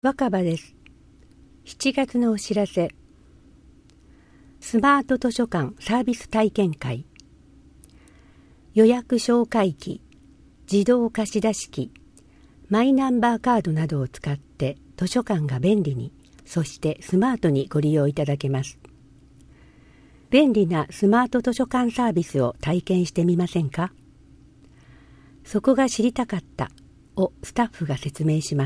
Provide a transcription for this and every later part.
若葉です。7月のお知らせ。スマート図書館サービス体験会。予約紹介機、自動貸出機、マイナンバーカードなどを使って図書館が便利に、そしてスマートにご利用いただけます。便利なスマート図書館サービスを体験してみませんか？そこが知りたかったをスタッフが説明します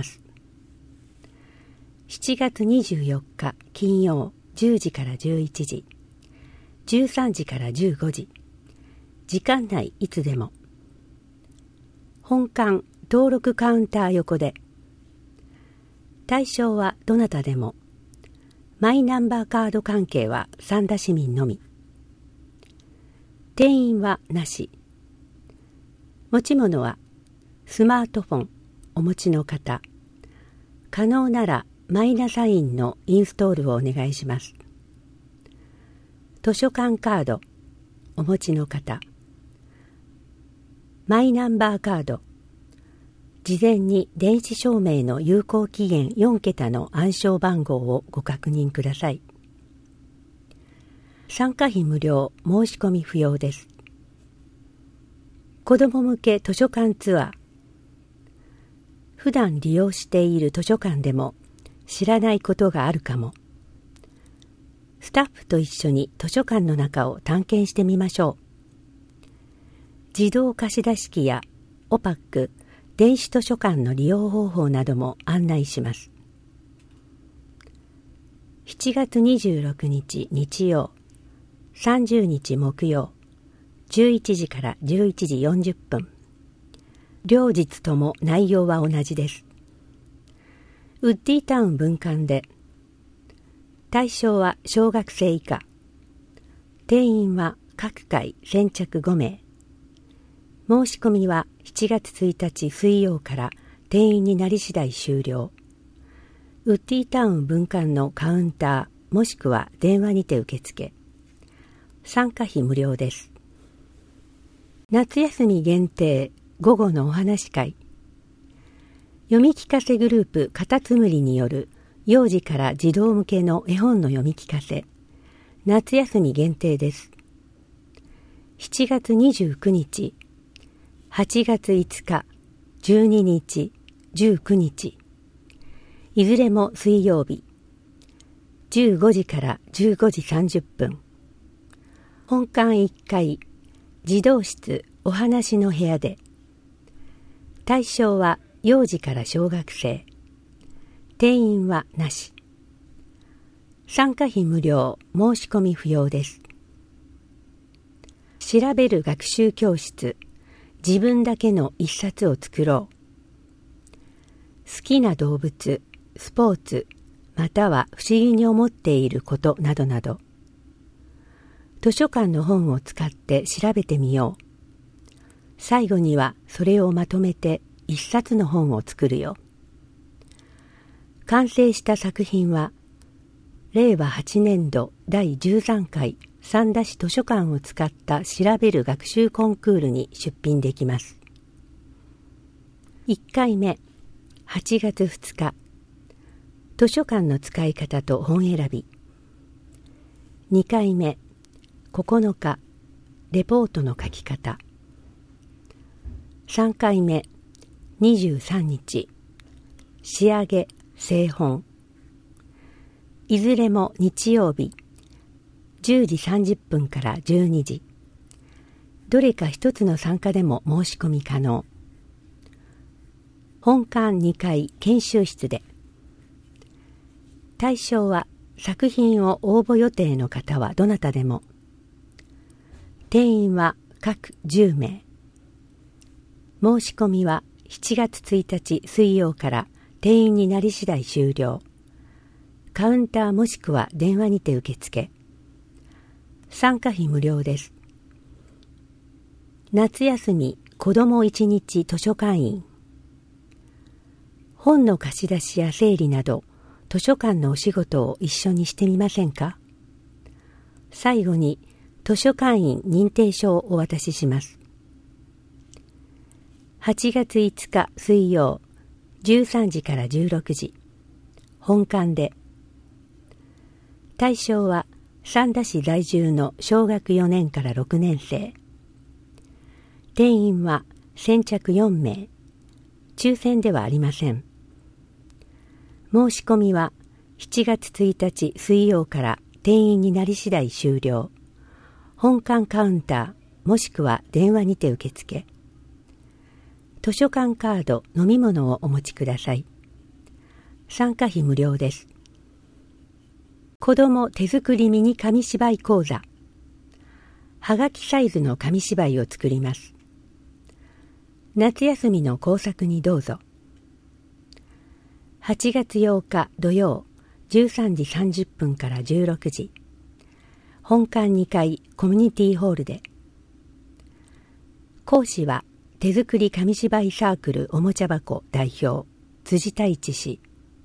。7月24日金曜10時から11時、13時から15時、時間内いつでも。本館登録カウンター横で。対象はどなたでも。マイナンバーカード関係は三田市民のみ。定員はなし。持ち物はスマートフォンお持ちの方。可能ならマイナサインのインストールをお願いします。図書館カードお持ちの方。マイナンバーカード。事前に電子証明の有効期限4桁の暗証番号をご確認ください。参加費無料、申し込み不要です。子ども向け図書館ツアー。普段利用している図書館でも知らないことがあるかも。スタッフと一緒に図書館の中を探検してみましょう。自動貸出機やオパック、電子図書館の利用方法なども案内します。7月26日日曜、30日木曜、11時から11時40分。両日とも内容は同じです。ウッディタウン分館で。対象は小学生以下。定員は各回先着5名。申し込みは7月1日水曜から定員になり次第終了。ウッディタウン分館のカウンターもしくは電話にて受付。参加費無料です。夏休み限定午後のお話会。読み聞かせグループカタツムリによる幼児から児童向けの絵本の読み聞かせ。夏休み限定です。7月29日、8月5日、12日、19日。いずれも水曜日。15時から15時30分。本館1階、児童室お話の部屋で。対象は幼児から小学生。定員はなし。参加費無料、申し込み不要です。調べる学習教室。自分だけの一冊を作ろう。好きな動物、スポーツ、または不思議に思っていることなどなど。図書館の本を使って調べてみよう。最後にはそれをまとめて一冊の本を作るよ。完成した作品は、令和8年度第13回三田市図書館を使った調べる学習コンクールに出品できます。1回目、8月2日、図書館の使い方と本選び。2回目、9日、レポートの書き方。3回目、23日、仕上げ、製本。いずれも日曜日、10時30分から12時。どれか一つの参加でも申し込み可能。本館2階研修室で。対象は作品を応募予定の方はどなたでも。定員は各10名。申し込みは7月1日水曜から定員になり次第終了。カウンターもしくは電話にて受付。参加費無料です。夏休み子ども1日図書館員。本の貸し出しや整理など図書館のお仕事を一緒にしてみませんか？最後に図書館員認定書をお渡しします。8月5日水曜13時から16時。 本館で。対象は三田市在住の小学4年から6年生。定員は先着4名。抽選ではありません。申し込みは7月1日水曜から定員になり次第終了。本館カウンターもしくは電話にて受付。図書館カード、飲み物をお持ちください。参加費無料です。子ども手作りミニ紙芝居講座。はがきサイズの紙芝居を作ります。夏休みの工作にどうぞ。8月8日土曜13時30分から16時。本館2階コミュニティホールで。講師は手作り紙芝居サークルおもちゃ箱代表辻太一氏。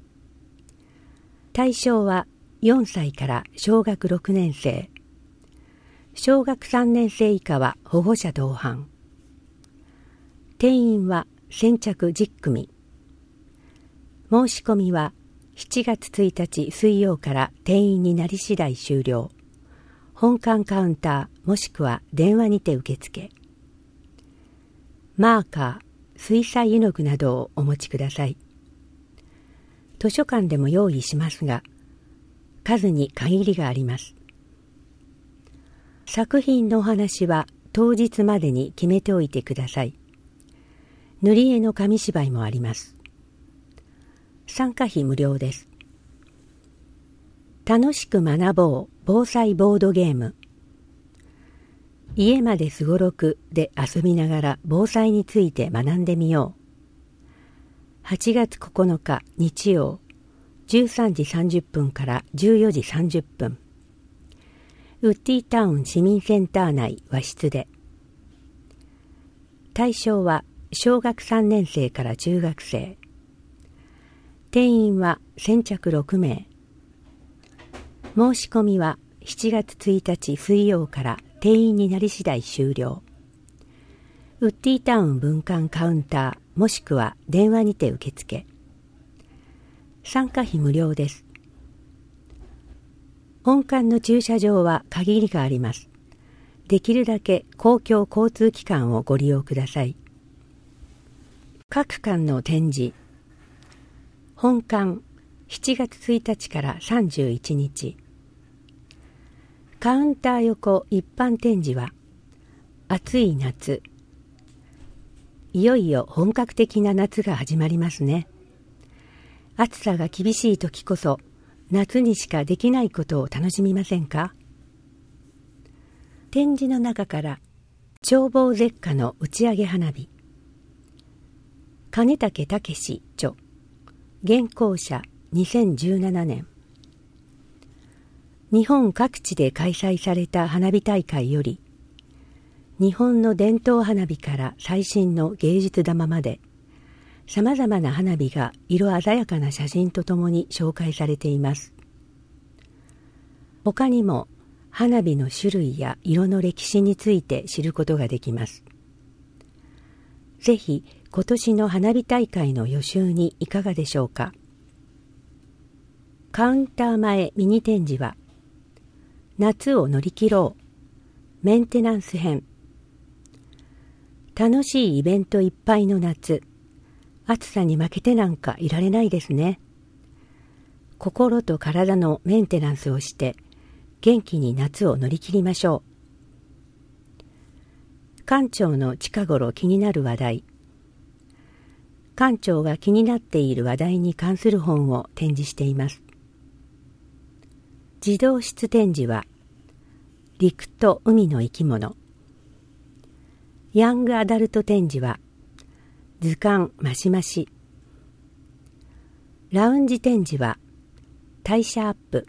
対象は4歳から小学6年生。小学3年生以下は保護者同伴。定員は先着10組。申し込みは7月1日水曜から定員になり次第終了。本館カウンターもしくは電話にて受付。マーカー、水彩絵の具などをお持ちください。図書館でも用意しますが、数に限りがあります。作品のお話は当日までに決めておいてください。塗り絵の紙芝居もあります。参加費無料です。楽しく学ぼう防災ボードゲーム。家まですごろくで遊びながら防災について学んでみよう。8月9日日曜13時30分から14時30分。ウッディタウン市民センター内和室で。対象は小学3年生から中学生。定員は先着6名。申し込みは7月1日水曜から定員になり次第終了。ウッディタウン分館カウンターもしくは電話にて受付。参加費無料です。本館の駐車場は限りがあります。できるだけ公共交通機関をご利用ください。各館の展示。本館7月1日から31日。カウンター横一般展示は暑い夏。いよいよ本格的な夏が始まりますね。暑さが厳しい時こそ夏にしかできないことを楽しみませんか？展示の中から眺望絶花の打ち上げ花火。金武武著。原稿者2017年。日本各地で開催された花火大会より、日本の伝統花火から最新の芸術玉まで、さまざまな花火が色鮮やかな写真とともに紹介されています。他にも花火の種類や色の歴史について知ることができます。ぜひ今年の花火大会の予習にいかがでしょうか。カウンター前ミニ展示は、夏を乗り切ろうメンテナンス編。楽しいイベントいっぱいの夏。暑さに負けてなんかいられないですね。心と体のメンテナンスをして元気に夏を乗り切りましょう。館長の近頃気になる話題。館長が気になっている話題に関する本を展示しています。児童室展示は陸と海の生き物。ヤングアダルト展示は図鑑マシマシ。ラウンジ展示は代謝アップ。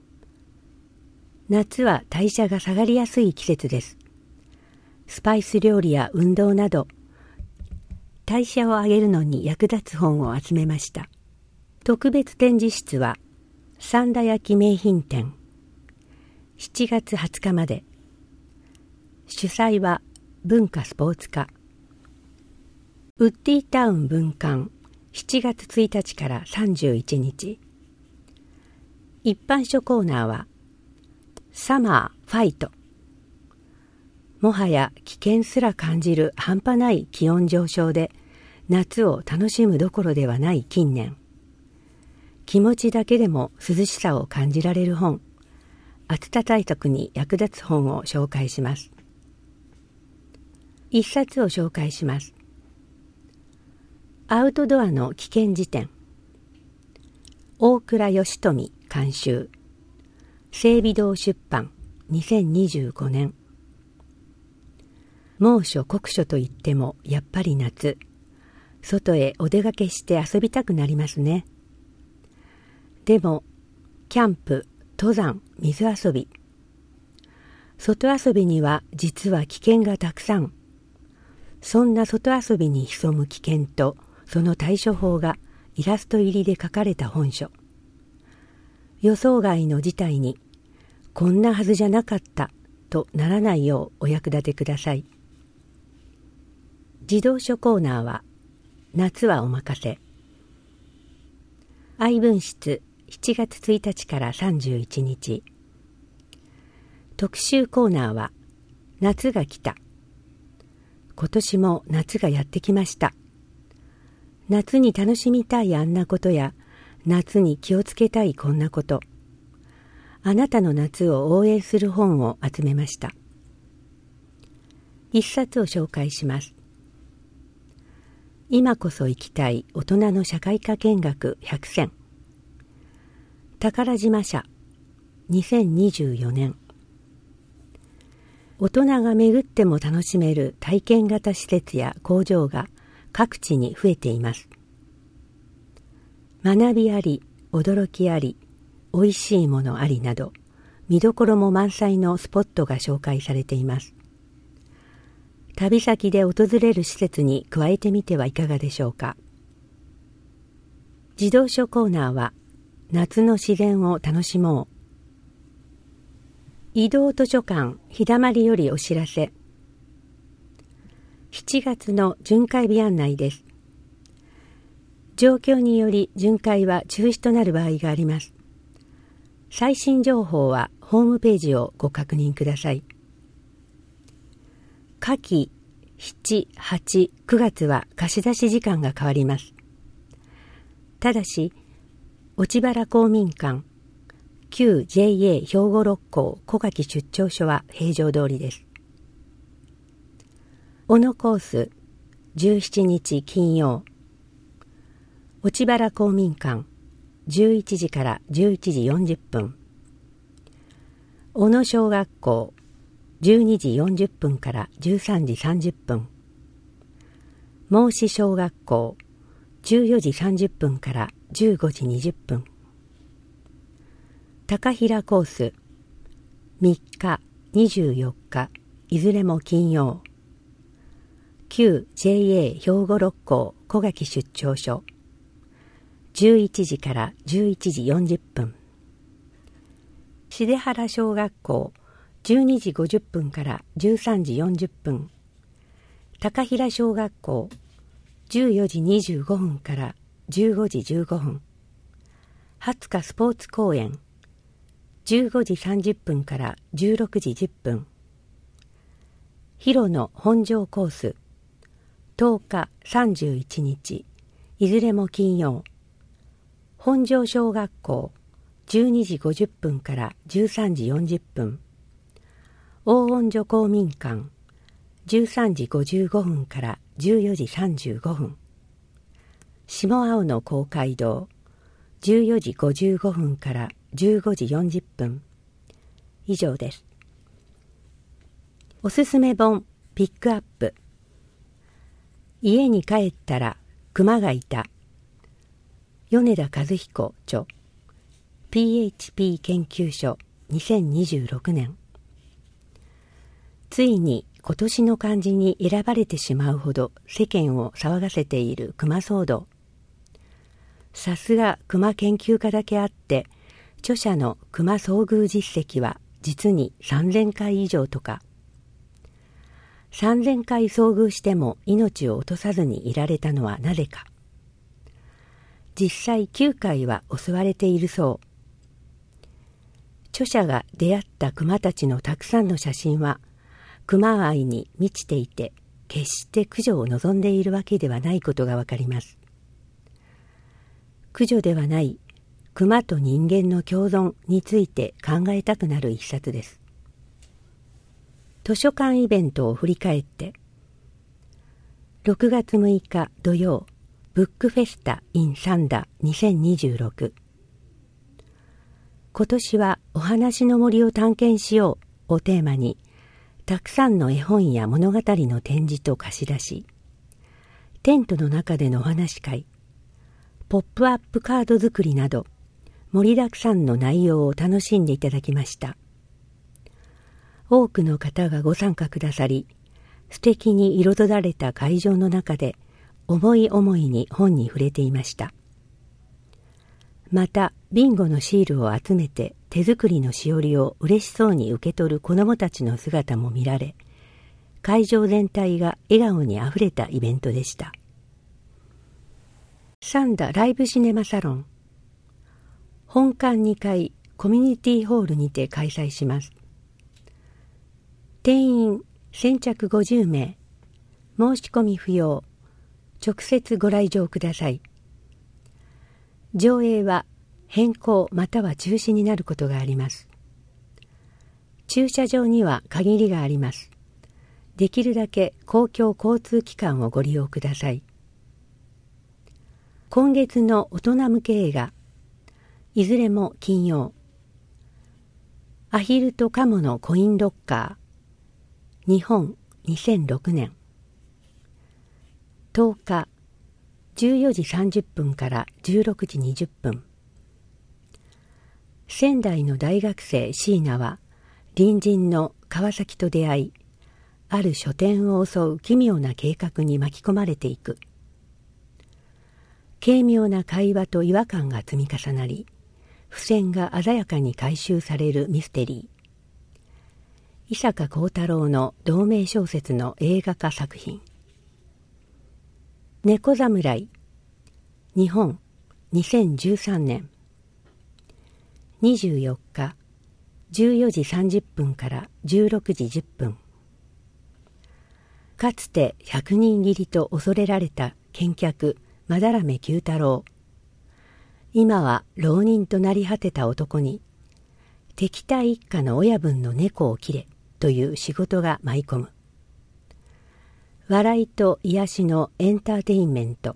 夏は代謝が下がりやすい季節です。スパイス料理や運動など代謝を上げるのに役立つ本を集めました。特別展示室は三田焼名品展。7月20日まで。主催は文化スポーツ課。ウッディタウン分館7月1日から31日。 一般書コーナーはサマーファイト。もはや危険すら感じる半端ない気温上昇で夏を楽しむどころではない近年、気持ちだけでも涼しさを感じられる本、暑さ対策に役立つ本を紹介します。一冊を紹介します。アウトドアの危険辞典、大倉義富監修、整備堂出版2025年。猛暑酷暑といってもやっぱり夏、外へお出かけして遊びたくなりますね。でもキャンプ、登山、水遊び、外遊びには実は危険がたくさん。そんな外遊びに潜む危険とその対処法がイラスト入りで書かれた本書。予想外の事態にこんなはずじゃなかったとならないようお役立てください。児童書コーナーは夏はお任せ。愛文室7月1日から31日。特集コーナーは夏が来た。今年も夏がやってきました。夏に楽しみたいあんなことや夏に気をつけたいこんなこと、あなたの夏を応援する本を集めました。一冊を紹介します。今こそ行きたい大人の社会科見学100選。宝島社2024年。大人が巡っても楽しめる体験型施設や工場が各地に増えています。学びあり、驚きあり、おいしいものありなど、見どころも満載のスポットが紹介されています。旅先で訪れる施設に加えてみてはいかがでしょうか。児童書コーナーは、夏の自然を楽しもう。移動図書館日だまりよりお知らせ。7月の巡回日案内です。状況により巡回は中止となる場合があります。最新情報はホームページをご確認ください。夏季7、8、9月は貸し出し時間が変わります。ただし、落原公民館、旧 JA 兵庫六甲小垣出張所は平常通りです。小野コース、17日金曜。落原公民館、11時から11時40分。小野小学校、12時40分から13時30分。孟子小学校、14時30分から15時20分。高平コース、3日、24日、いずれも金曜。旧 JA 兵庫六甲小垣出張所、11時から11時40分。重原小学校、12時50分から13時40分。高平小学校、14時25分から15時15分。20日スポーツ公園、15時30分から16時10分。広野本庄コース、10日31日、いずれも金曜。本庄小学校、12時50分から13時40分。大音所公民館、13時55分から14時35分。下青野公会堂、14時55分から15時40分。以上です。おすすめ本ピックアップ。家に帰ったら熊がいた。米田和彦著 PHP 研究所2026年。ついに今年の漢字に選ばれてしまうほど世間を騒がせている熊騒動。さすが熊研究家だけあって、著者の熊遭遇実績は実に3000回以上とか。3000回遭遇しても命を落とさずにいられたのはなぜか。実際9回は襲われているそう。 著者が出会った熊たちのたくさんの写真は熊愛に満ちていて、決して駆除を望んでいるわけではないことがわかります。駆除ではない熊と人間の共存について考えたくなる一冊です。図書館イベントを振り返って、6月6日土曜、ブックフェスタ in サンダ2026。今年はお話の森を探検しようをテーマに、たくさんの絵本や物語の展示と貸し出し、テントの中でのお話し会、ポップアップカード作りなど、盛りだくさんの内容を楽しんでいただきました。多くの方がご参加くださり、素敵に彩られた会場の中で、思い思いに本に触れていました。また、ビンゴのシールを集めて手作りのしおりを嬉しそうに受け取る子どもたちの姿も見られ、会場全体が笑顔にあふれたイベントでした。サンダライブシネマサロン、本館2階コミュニティホールにて開催します。定員先着50名、申し込み不要、直接ご来場ください。上映は変更または中止になることがあります。駐車場には限りがあります。できるだけ公共交通機関をご利用ください。今月の大人向け映画、いずれも金曜。アヒルとカモのコインロッカー、日本2006年。10日、14時30分から16時20分。仙台の大学生椎名は隣人の川崎と出会い、ある書店を襲う奇妙な計画に巻き込まれていく。軽妙な会話と違和感が積み重なり、付箋が鮮やかに回収されるミステリー。伊坂幸太郎の同名小説の映画化作品。猫侍、日本2013年。24日、14時30分から16時10分。かつて100人斬りと恐れられた剣客斑目九太郎。今は浪人となり果てた男に、敵対一家の親分の猫を切れという仕事が舞い込む。笑いと癒しのエンターテインメント。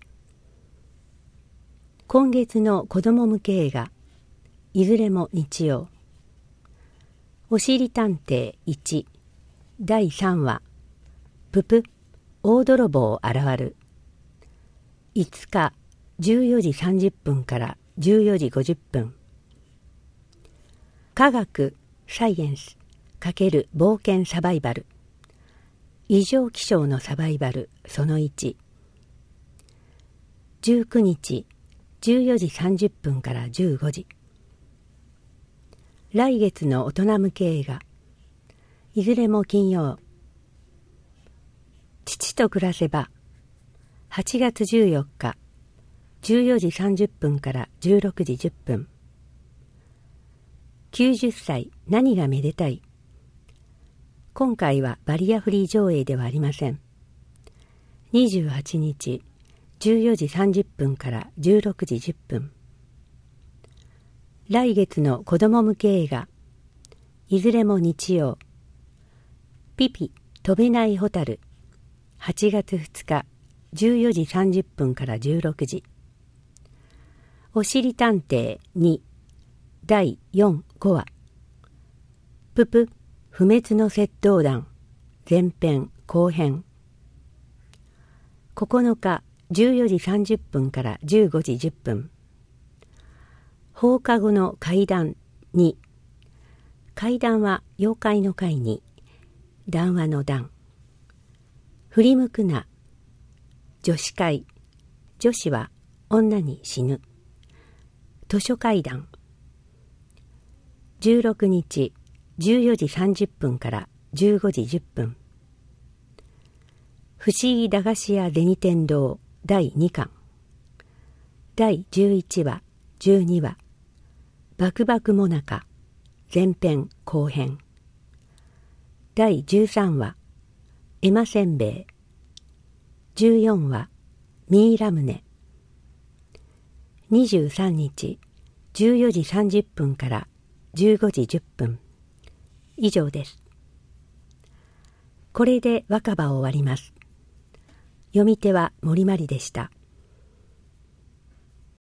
今月の子供向け映画、いずれも日曜。おしりたんてい1第3話、ププ大泥棒現る。5日14時30分から14時50分。科学サイエンス×冒険サバイバル。異常気象のサバイバルその1。19日14時30分から15時。来月の大人向け映画、いずれも金曜。父と暮らせば、8月14日、14時30分から16時10分。90歳何がめでたい。今回はバリアフリー上映ではありません。28日、14時30分から16時10分。来月の子供向け映画、いずれも日曜。ピピ飛べないホタル、8月2日、14時30分から16時。おしりたんてい2第4、5話。ププ不滅の窃盗団前編後編。9日14時30分から15時10分。放課後の怪談2。怪談は妖怪の怪に、談話の談。振り向くな。女子会。女子は女に死ぬ。図書怪談。16日14時30分から15時10分。不思議駄菓子屋銭天堂第2巻。第11話、12話。バクバクモナカ前編後編。第13話エマせんべい。14話ミイラムネ。23日14時30分から15時10分。以上です。これで若葉を終わります。読み手は森まりでした。